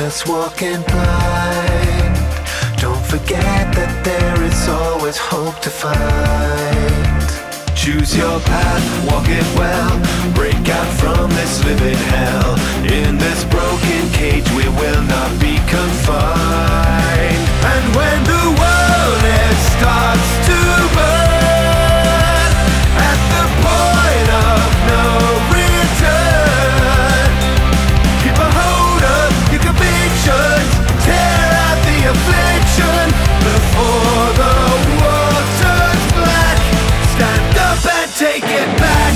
darkness walking blind. Don't forget that there is always hope to find. Choose your path, walk it well. Break out from this living hell. In this broken cage we will not be confined. And when the world it starts to burn, at the point of no return, keep a hold of your convictions. Tear out the affliction before the world turns black. Stand up and take it back.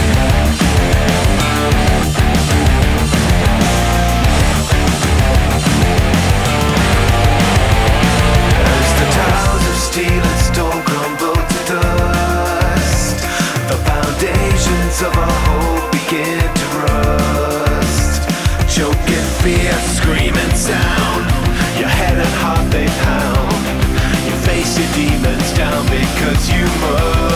As the towers of steel and stone crumble to dust, the foundations of our hope begin to rust. Choking fear, screaming sound, your head and heart they pound. You face your demons down because you must.